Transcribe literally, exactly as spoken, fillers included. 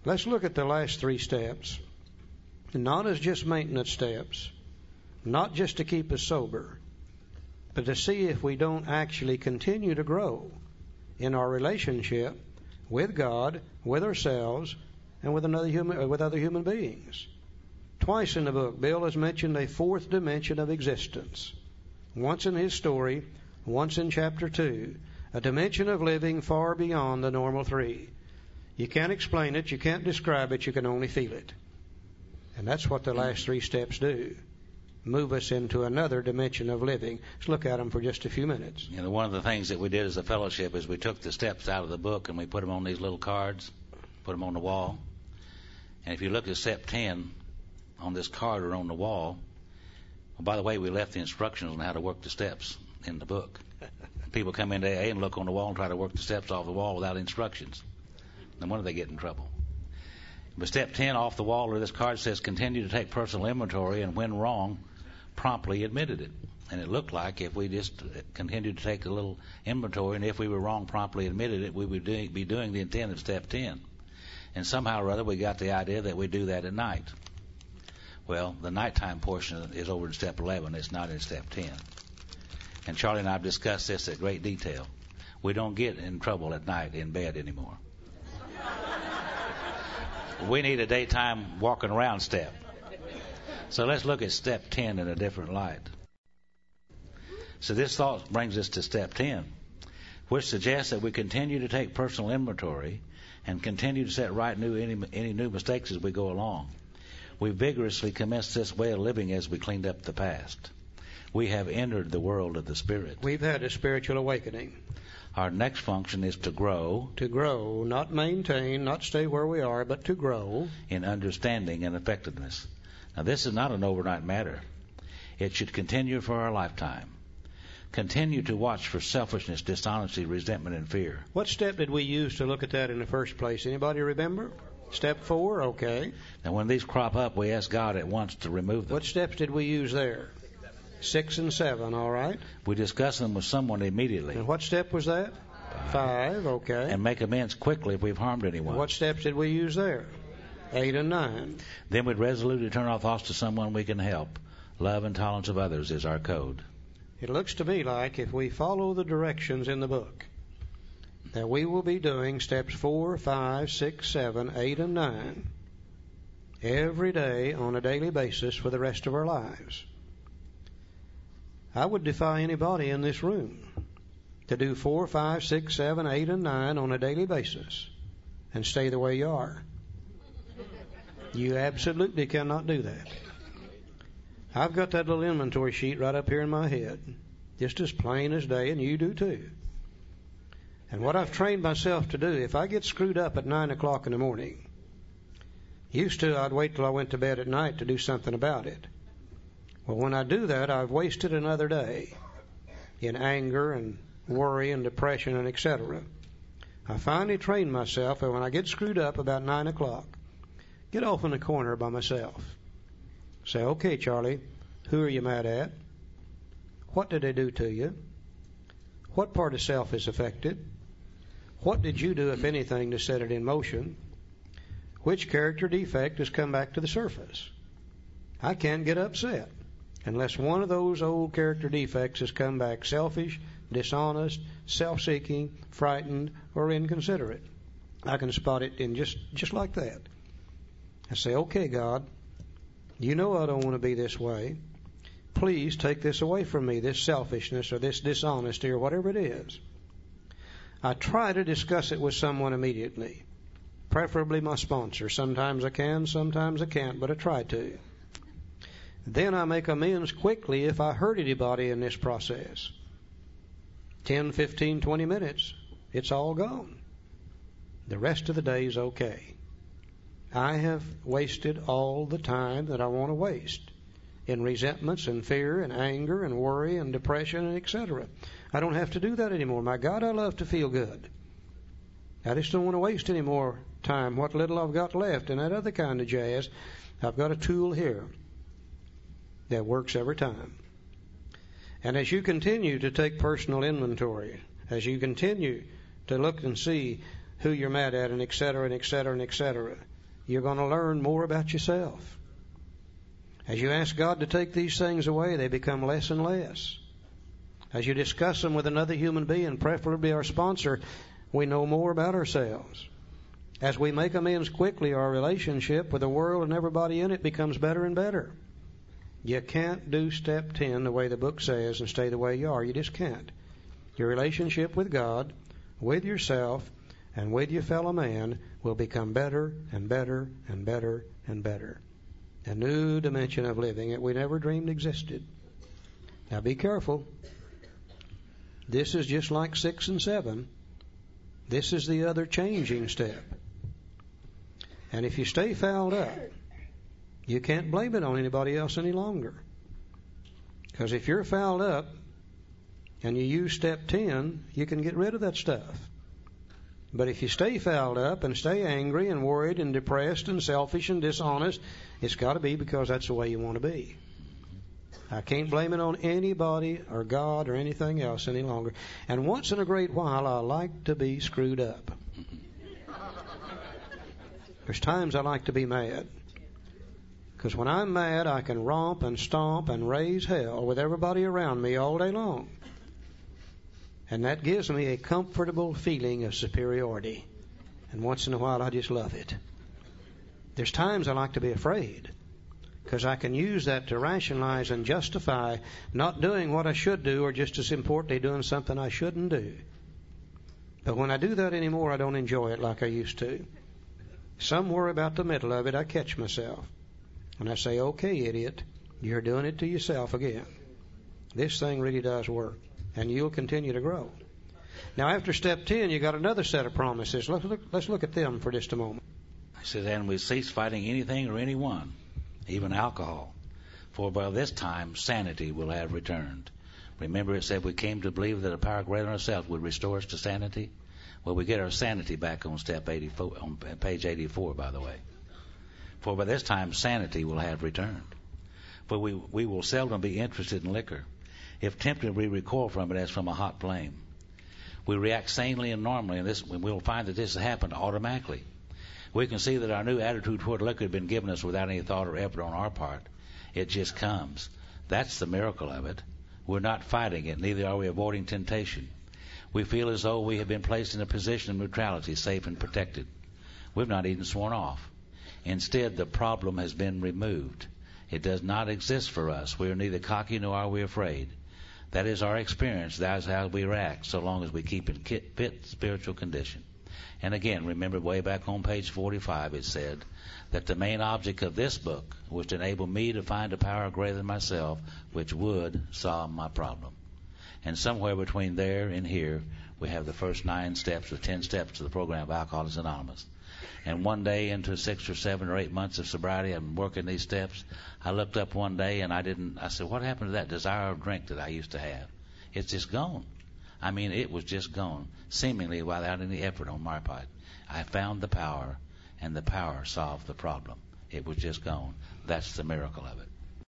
Let's look at the last three steps, not as just maintenance steps, not just to keep us sober, but to see if we don't actually continue to grow in our relationship with God, with ourselves, and with another human, with other human beings. Twice in the book, Bill has mentioned a fourth dimension of existence. Once in his story, once in chapter two, a dimension of living far beyond the normal three. You can't explain it, you can't describe it, you can only feel it. And that's what the last three steps do. Move us into another dimension of living. Let's look at them for just a few minutes. You know, one of the things that we did as a fellowship is we took the steps out of the book and we put them on these little cards, put them on the wall. And if you look at step ten on this card or on the wall, well, by the way, we left the instructions on how to work the steps in the book. People come into A A and look on the wall and try to work the steps off the wall without instructions. No wonder they get in trouble. But step ten off the wall or this card says continue to take personal inventory, and when wrong, promptly admitted it. And it looked like if we just continued to take a little inventory, and if we were wrong, promptly admitted it, we would do, be doing the intent of step ten. And somehow or other we got the idea that we do that at night. Well, the nighttime portion is over in step eleven. It's not in step ten. And Charlie and I have discussed this at great detail. We don't get in trouble at night in bed anymore. We need a daytime walking around step. So let's look at step ten in a different light. So this thought brings us to step ten, which suggests that we continue to take personal inventory and continue to set right new any, any new mistakes as we go along. We vigorously commenced this way of living as we cleaned up the past. We have entered the world of the Spirit. We've had a spiritual awakening. Our next function is to grow. To grow, not maintain, not stay where we are, but to grow. In understanding and effectiveness. Now, this is not an overnight matter. It should continue for our lifetime. Continue to watch for selfishness, dishonesty, resentment, and fear. What step did we use to look at that in the first place? Anybody remember? Step four? Okay. Now, when these crop up, we ask God at once to remove them. What steps did we use there? Six and seven, all right. We discuss them with someone immediately. And what step was that? Five, Five okay. And make amends quickly if we've harmed anyone. And what steps did we use there? Eight and nine. Then we'd resolutely turn our thoughts to someone we can help. Love and tolerance of others is our code. It looks to me like if we follow the directions in the book, that we will be doing steps four, five, six, seven, eight, and nine every day on a daily basis for the rest of our lives. I would defy anybody in this room to do four, five, six, seven, eight, and nine on a daily basis and stay the way you are. You absolutely cannot do that. I've got that little inventory sheet right up here in my head, just as plain as day, and you do too. And what I've trained myself to do, if I get screwed up at nine o'clock in the morning, used to I'd wait till I went to bed at night to do something about it. Well, when I do that, I've wasted another day in anger and worry and depression and et cetera. I finally trained myself that when I get screwed up about nine o'clock, get off in the corner by myself. Say, okay, Charlie, who are you mad at? What did they do to you? What part of self is affected? What did you do, if anything, to set it in motion? Which character defect has come back to the surface? I can't get upset unless one of those old character defects has come back selfish, dishonest, self-seeking, frightened, or inconsiderate. I can spot it in just, just like that. I say, okay, God, you know I don't want to be this way. Please take this away from me, this selfishness or this dishonesty or whatever it is. I try to discuss it with someone immediately, preferably my sponsor. Sometimes I can, sometimes I can't, but I try to. Then I make amends quickly if I hurt anybody in this process. ten, fifteen, twenty minutes, it's all gone. The rest of the day is okay. I have wasted all the time that I want to waste in resentments and fear and anger and worry and depression and et cetera. I don't have to do that anymore. My God, I love to feel good. I just don't want to waste any more time. What little I've got left and that other kind of jazz, I've got a tool here that works every time. And as you continue to take personal inventory, as you continue to look and see who you're mad at and et cetera and et cetera and et cetera, you're going to learn more about yourself. As you ask God to take these things away, they become less and less. As you discuss them with another human being, preferably our sponsor, we know more about ourselves. As we make amends quickly, our relationship with the world and everybody in it becomes better and better. You can't do step ten the way the book says and stay the way you are. You just can't. Your relationship with God, with yourself, and with your fellow man will become better and better and better and better. A new dimension of living that we never dreamed existed. Now be careful. This is just like six and seven. This is the other changing step. And if you stay fouled up, you can't blame it on anybody else any longer. Because if you're fouled up and you use step ten, you can get rid of that stuff. But if you stay fouled up and stay angry and worried and depressed and selfish and dishonest, it's got to be because that's the way you want to be. I can't blame it on anybody or God or anything else any longer. And once in a great while, I like to be screwed up. There's times I like to be mad. Because when I'm mad, I can romp and stomp and raise hell with everybody around me all day long. And that gives me a comfortable feeling of superiority. And once in a while, I just love it. There's times I like to be afraid. Because I can use that to rationalize and justify not doing what I should do, or just as importantly, doing something I shouldn't do. But when I do that anymore, I don't enjoy it like I used to. Somewhere about the middle of it, I catch myself. And I say, okay, idiot, you're doing it to yourself again. This thing really does work. And you'll continue to grow. Now, after step ten, you got another set of promises. Let's look, let's look at them for just a moment. He says, and we cease fighting anything or anyone, even alcohol. For by this time, sanity will have returned. Remember it said we came to believe that a power greater than ourselves would restore us to sanity? Well, we get our sanity back on step eighty-four, on page eighty-four, by the way. For by this time, sanity will have returned. For we, we will seldom be interested in liquor. If tempted, we recoil from it as from a hot flame. We react sanely and normally, and this, we'll find that this has happened automatically. We can see that our new attitude toward liquor had been given us without any thought or effort on our part. It just comes. That's the miracle of it. We're not fighting it, neither are we avoiding temptation. We feel as though we have been placed in a position of neutrality, safe and protected. We've not even sworn off. Instead, the problem has been removed. It does not exist for us. We are neither cocky nor are we afraid. That is our experience. That is how we react, so long as we keep in fit spiritual condition. And again, remember way back on page forty-five, it said that the main object of this book was to enable me to find a power greater than myself, which would solve my problem. And somewhere between there and here, we have the first nine steps, the ten steps to the program of Alcoholics Anonymous. And one day, into six or seven or eight months of sobriety, I'm working these steps. I looked up one day and I didn't, I said, what happened to that desire of drink that I used to have? It's just gone. I mean, it was just gone, seemingly without any effort on my part. I found the power, and the power solved the problem. It was just gone. That's the miracle of it.